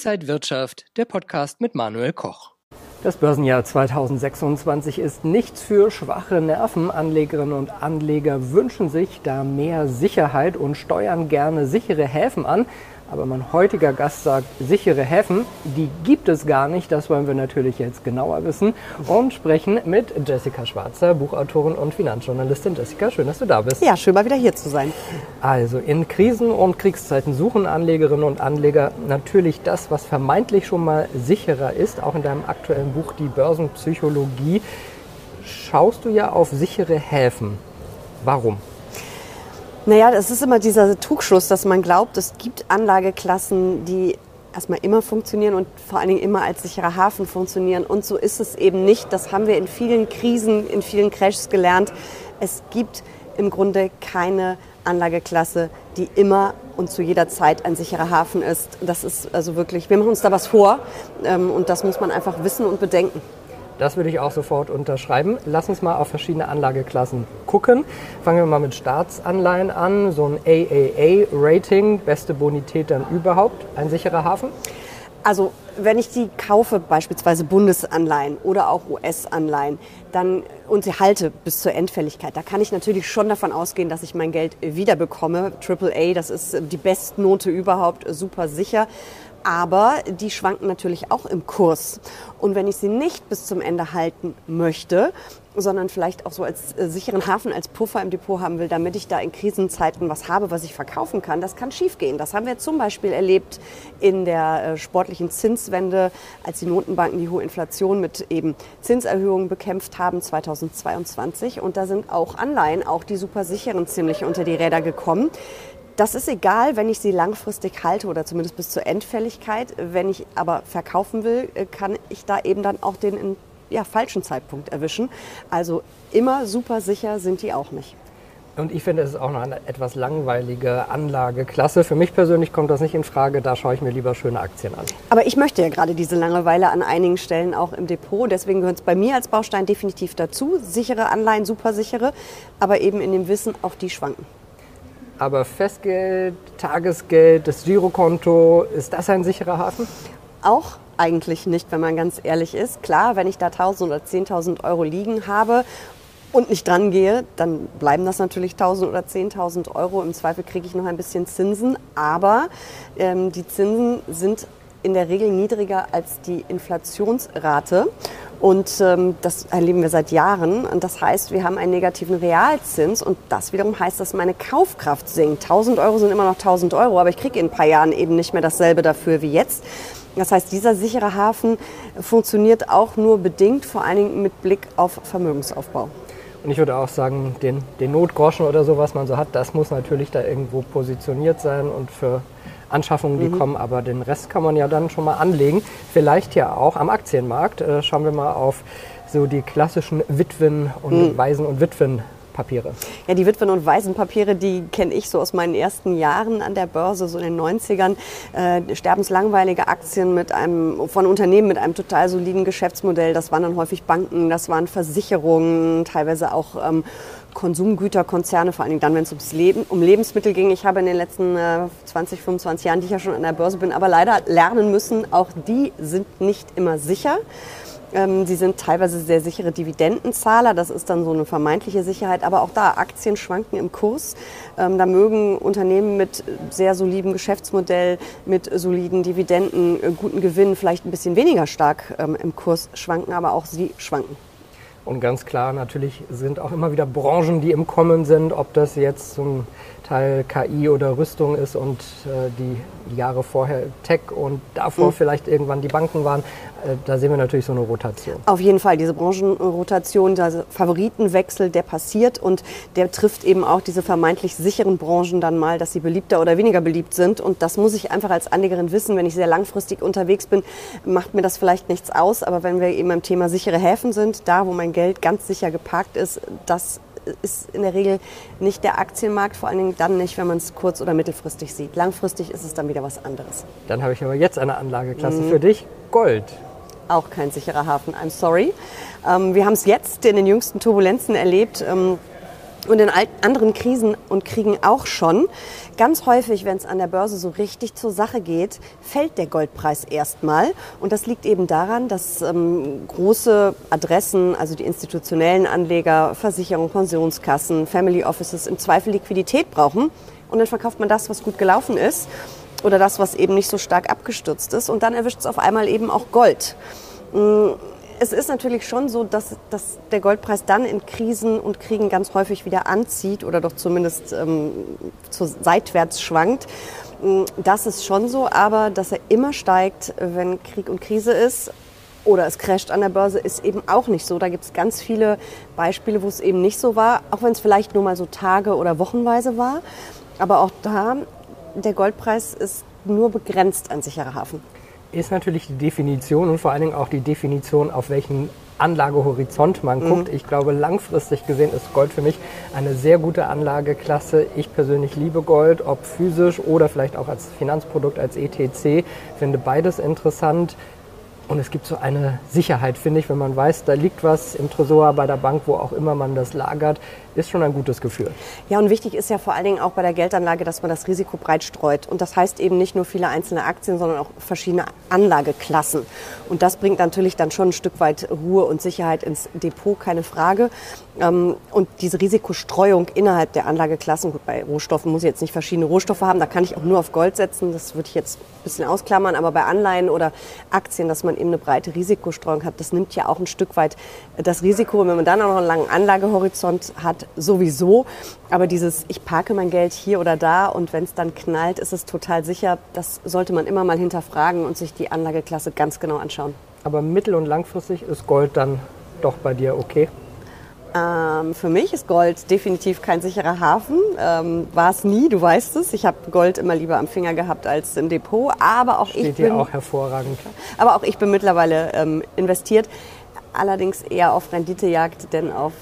Inside Wirtschaft, der Podcast mit Manuel Koch. Das Börsenjahr 2026 ist nichts für schwache Nerven. Anlegerinnen und Anleger wünschen sich da mehr Sicherheit und steuern gerne sichere Häfen an. Aber mein heutiger Gast sagt, sichere Häfen, die gibt es gar nicht. Das wollen wir natürlich jetzt genauer wissen und sprechen mit Jessica Schwarzer, Buchautorin und Finanzjournalistin. Jessica, schön, dass du da bist. Ja, schön mal wieder hier zu sein. Also in Krisen- und Kriegszeiten suchen Anlegerinnen und Anleger natürlich das, was vermeintlich schon mal sicherer ist. Auch in deinem aktuellen Buch Die Börsenpsychologie schaust du ja auf sichere Häfen. Warum? Naja, das ist immer dieser Trugschluss, dass man glaubt, es gibt Anlageklassen, die erstmal immer funktionieren und vor allen Dingen immer als sicherer Hafen funktionieren. Und so ist es eben nicht. Das haben wir in vielen Krisen, in vielen Crashs gelernt. Es gibt im Grunde keine Anlageklasse, die immer und zu jeder Zeit ein sicherer Hafen ist. Das ist also wirklich, wir machen uns da was vor und das muss man einfach wissen und bedenken. Das würde ich auch sofort unterschreiben. Lass uns mal auf verschiedene Anlageklassen gucken. Fangen wir mal mit Staatsanleihen an. So ein AAA-Rating, beste Bonität dann überhaupt. Ein sicherer Hafen? Also wenn ich die kaufe, beispielsweise Bundesanleihen oder auch US-Anleihen, und sie halte bis zur Endfälligkeit, da kann ich natürlich schon davon ausgehen, dass ich mein Geld wiederbekomme. AAA, das ist die Bestnote überhaupt, super sicher. Aber die schwanken natürlich auch im Kurs. Und wenn ich sie nicht bis zum Ende halten möchte, sondern vielleicht auch so als sicheren Hafen, als Puffer im Depot haben will, damit ich da in Krisenzeiten was habe, was ich verkaufen kann, das kann schiefgehen. Das haben wir zum Beispiel erlebt in der sportlichen Zinswende, als die Notenbanken die hohe Inflation mit eben Zinserhöhungen bekämpft haben 2022. Und da sind auch Anleihen, auch die super sicheren, ziemlich unter die Räder gekommen. Das ist egal, wenn ich sie langfristig halte oder zumindest bis zur Endfälligkeit. Wenn ich aber verkaufen will, kann ich da eben dann auch den falschen Zeitpunkt erwischen. Also immer super sicher sind die auch nicht. Und ich finde, es ist auch noch eine etwas langweilige Anlageklasse. Für mich persönlich kommt das nicht in Frage, da schaue ich mir lieber schöne Aktien an. Aber ich möchte ja gerade diese Langeweile an einigen Stellen auch im Depot. Deswegen gehört es bei mir als Baustein definitiv dazu. Sichere Anleihen, super sichere, aber eben in dem Wissen, auch die schwanken. Aber Festgeld, Tagesgeld, das Girokonto, ist das ein sicherer Hafen? Auch eigentlich nicht, wenn man ganz ehrlich ist. Klar, wenn ich da 1.000 oder 10.000 Euro liegen habe und nicht dran gehe, dann bleiben das natürlich 1.000 oder 10.000 Euro. Im Zweifel kriege ich noch ein bisschen Zinsen. Aber die Zinsen sind in der Regel niedriger als die Inflationsrate. Und das erleben wir seit Jahren. Und das heißt, wir haben einen negativen Realzins. Und das wiederum heißt, dass meine Kaufkraft sinkt. 1.000 Euro sind immer noch 1.000 Euro, aber ich kriege in ein paar Jahren eben nicht mehr dasselbe dafür wie jetzt. Das heißt, dieser sichere Hafen funktioniert auch nur bedingt, vor allen Dingen mit Blick auf Vermögensaufbau. Und ich würde auch sagen, den Notgroschen oder so, was man so hat, das muss natürlich da irgendwo positioniert sein und für Anschaffungen, die kommen, aber den Rest kann man ja dann schon mal anlegen. Vielleicht ja auch am Aktienmarkt. Schauen wir mal auf so die klassischen Witwen- und Waisen- und Witwenpapiere. Ja, die Witwen- und Waisenpapiere, die kenne ich so aus meinen ersten Jahren an der Börse, so in den 90ern. Sterbenslangweilige Aktien von Unternehmen mit einem total soliden Geschäftsmodell. Das waren dann häufig Banken, das waren Versicherungen, teilweise auch Konsumgüterkonzerne, vor allem dann, wenn es um Lebensmittel ging. Ich habe in den letzten 20, 25 Jahren, die ich ja schon an der Börse bin, aber leider lernen müssen, auch die sind nicht immer sicher. Sie sind teilweise sehr sichere Dividendenzahler, das ist dann so eine vermeintliche Sicherheit, aber auch da, Aktien schwanken im Kurs. Da mögen Unternehmen mit sehr solidem Geschäftsmodell, mit soliden Dividenden, guten Gewinnen vielleicht ein bisschen weniger stark im Kurs schwanken, aber auch sie schwanken. Und ganz klar, natürlich sind auch immer wieder Branchen, die im Kommen sind, ob das jetzt zum Teil KI oder Rüstung ist und die Jahre vorher Tech und davor vielleicht irgendwann die Banken waren. Da sehen wir natürlich so eine Rotation. Auf jeden Fall, diese Branchenrotation, der Favoritenwechsel, der passiert und der trifft eben auch diese vermeintlich sicheren Branchen dann mal, dass sie beliebter oder weniger beliebt sind. Und das muss ich einfach als Anlegerin wissen. Wenn ich sehr langfristig unterwegs bin, macht mir das vielleicht nichts aus. Aber wenn wir eben beim Thema sichere Häfen sind, da wo mein Geld ganz sicher geparkt ist, das ist in der Regel nicht der Aktienmarkt, vor allen Dingen dann nicht, wenn man es kurz- oder mittelfristig sieht. Langfristig ist es dann wieder was anderes. Dann habe ich aber jetzt eine Anlageklasse für dich, Gold. Auch kein sicherer Hafen, I'm sorry. Wir haben es jetzt in den jüngsten Turbulenzen erlebt. Und in anderen Krisen und Kriegen auch schon. Ganz häufig, wenn es an der Börse so richtig zur Sache geht, fällt der Goldpreis erstmal. Und das liegt eben daran, dass große Adressen, also die institutionellen Anleger, Versicherungen, Pensionskassen, Family Offices im Zweifel Liquidität brauchen. Und dann verkauft man das, was gut gelaufen ist oder das, was eben nicht so stark abgestürzt ist. Und dann erwischt es auf einmal eben auch Gold. Es ist natürlich schon so, dass der Goldpreis dann in Krisen und Kriegen ganz häufig wieder anzieht oder doch zumindest seitwärts schwankt. Das ist schon so, aber dass er immer steigt, wenn Krieg und Krise ist oder es crasht an der Börse, ist eben auch nicht so. Da gibt es ganz viele Beispiele, wo es eben nicht so war, auch wenn es vielleicht nur mal so Tage- oder wochenweise war. Aber auch da, der Goldpreis ist nur begrenzt ein sicherer Hafen. Ist natürlich die Definition und vor allen Dingen auch die Definition, auf welchen Anlagehorizont man guckt. Ich glaube, langfristig gesehen ist Gold für mich eine sehr gute Anlageklasse. Ich persönlich liebe Gold, ob physisch oder vielleicht auch als Finanzprodukt, als ETC. Finde beides interessant. Und es gibt so eine Sicherheit, finde ich, wenn man weiß, da liegt was im Tresor, bei der Bank, wo auch immer man das lagert, ist schon ein gutes Gefühl. Ja, und wichtig ist ja vor allen Dingen auch bei der Geldanlage, dass man das Risiko breit streut. Und das heißt eben nicht nur viele einzelne Aktien, sondern auch verschiedene Anlageklassen. Und das bringt natürlich dann schon ein Stück weit Ruhe und Sicherheit ins Depot, keine Frage. Und diese Risikostreuung innerhalb der Anlageklassen, gut, bei Rohstoffen muss ich jetzt nicht verschiedene Rohstoffe haben, da kann ich auch nur auf Gold setzen, das würde ich jetzt ein bisschen ausklammern, aber bei Anleihen oder Aktien, dass man eben eine breite Risikostreuung hat, das nimmt ja auch ein Stück weit das Risiko. Und wenn man dann auch noch einen langen Anlagehorizont hat, sowieso. Aber dieses, ich parke mein Geld hier oder da und wenn es dann knallt, ist es total sicher, das sollte man immer mal hinterfragen und sich die Anlageklasse ganz genau anschauen. Aber mittel- und langfristig ist Gold dann doch bei dir okay? Für mich ist Gold definitiv kein sicherer Hafen. War es nie, du weißt es. Ich habe Gold immer lieber am Finger gehabt als im Depot. Aber auch Steht dir auch hervorragend. Aber auch ich bin mittlerweile investiert. Allerdings eher auf Renditejagd, denn auf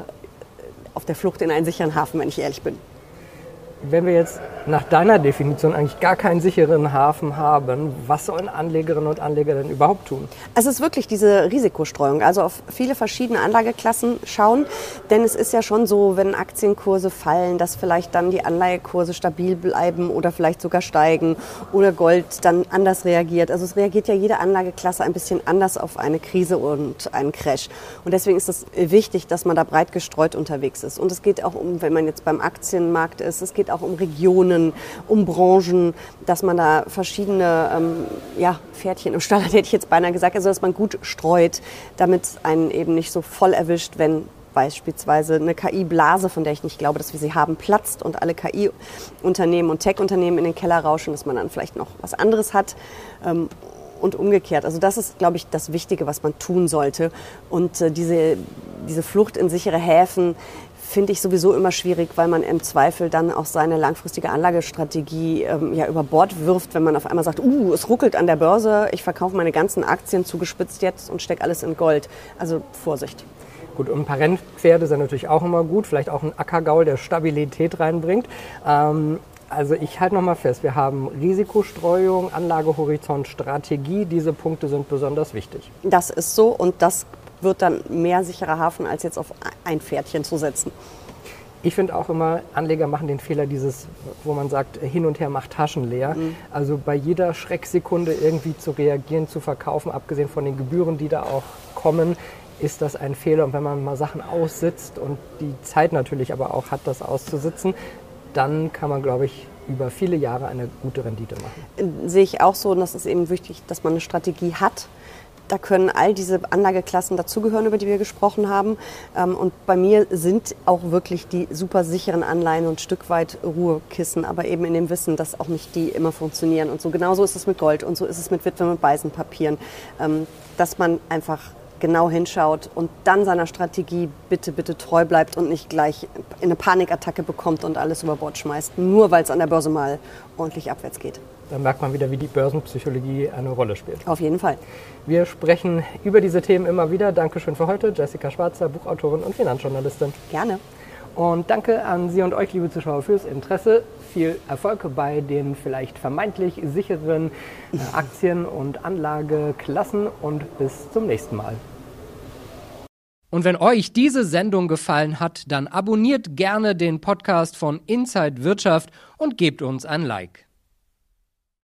der Flucht in einen sicheren Hafen, wenn ich ehrlich bin. Wenn wir jetzt nach deiner Definition eigentlich gar keinen sicheren Hafen haben, was sollen Anlegerinnen und Anleger denn überhaupt tun? Es ist wirklich diese Risikostreuung, also auf viele verschiedene Anlageklassen schauen, denn es ist ja schon so, wenn Aktienkurse fallen, dass vielleicht dann die Anleihekurse stabil bleiben oder vielleicht sogar steigen oder Gold dann anders reagiert. Also es reagiert ja jede Anlageklasse ein bisschen anders auf eine Krise und einen Crash. Und deswegen ist es wichtig, dass man da breit gestreut unterwegs ist. Und es geht auch um, wenn man jetzt beim Aktienmarkt ist, es geht auch um Regionen, um Branchen, dass man da verschiedene Pferdchen im Stall hat, hätte ich jetzt beinahe gesagt, also dass man gut streut, damit es einen eben nicht so voll erwischt, wenn beispielsweise eine KI-Blase, von der ich nicht glaube, dass wir sie haben, platzt und alle KI-Unternehmen und Tech-Unternehmen in den Keller rauschen, dass man dann vielleicht noch was anderes hat. Und umgekehrt. Also das ist, glaube ich, das Wichtige, was man tun sollte. Und diese Flucht in sichere Häfen finde ich sowieso immer schwierig, weil man im Zweifel dann auch seine langfristige Anlagestrategie über Bord wirft, wenn man auf einmal sagt, es ruckelt an der Börse, ich verkaufe meine ganzen Aktien zugespitzt jetzt und stecke alles in Gold. Also Vorsicht. Gut, und ein paar Rennpferde sind natürlich auch immer gut, vielleicht auch ein Ackergaul, der Stabilität reinbringt. Also ich halte nochmal fest, wir haben Risikostreuung, Anlagehorizont, Strategie. Diese Punkte sind besonders wichtig. Das ist so und das wird dann mehr sicherer Hafen, als jetzt auf ein Pferdchen zu setzen. Ich finde auch immer, Anleger machen den Fehler wo man sagt, hin und her macht Taschen leer. Also bei jeder Schrecksekunde irgendwie zu reagieren, zu verkaufen, abgesehen von den Gebühren, die da auch kommen, ist das ein Fehler. Und wenn man mal Sachen aussitzt und die Zeit natürlich aber auch hat, das auszusitzen, dann kann man, glaube ich, über viele Jahre eine gute Rendite machen. Sehe ich auch so und das ist eben wichtig, dass man eine Strategie hat. Da können all diese Anlageklassen dazugehören, über die wir gesprochen haben. Und bei mir sind auch wirklich die super sicheren Anleihen und ein Stück weit Ruhekissen, aber eben in dem Wissen, dass auch nicht die immer funktionieren. Und so genauso ist es mit Gold und so ist es mit Witwe- und Waisenpapieren, dass man einfach genau hinschaut und dann seiner Strategie bitte treu bleibt und nicht gleich in eine Panikattacke bekommt und alles über Bord schmeißt, nur weil es an der Börse mal ordentlich abwärts geht. Dann merkt man wieder, wie die Börsenpsychologie eine Rolle spielt. Auf jeden Fall. Wir sprechen über diese Themen immer wieder. Dankeschön für heute, Jessica Schwarzer, Buchautorin und Finanzjournalistin. Gerne. Und danke an Sie und euch, liebe Zuschauer, fürs Interesse. Viel Erfolg bei den vielleicht vermeintlich sicheren Aktien- und Anlageklassen und bis zum nächsten Mal. Und wenn euch diese Sendung gefallen hat, dann abonniert gerne den Podcast von Inside Wirtschaft und gebt uns ein Like.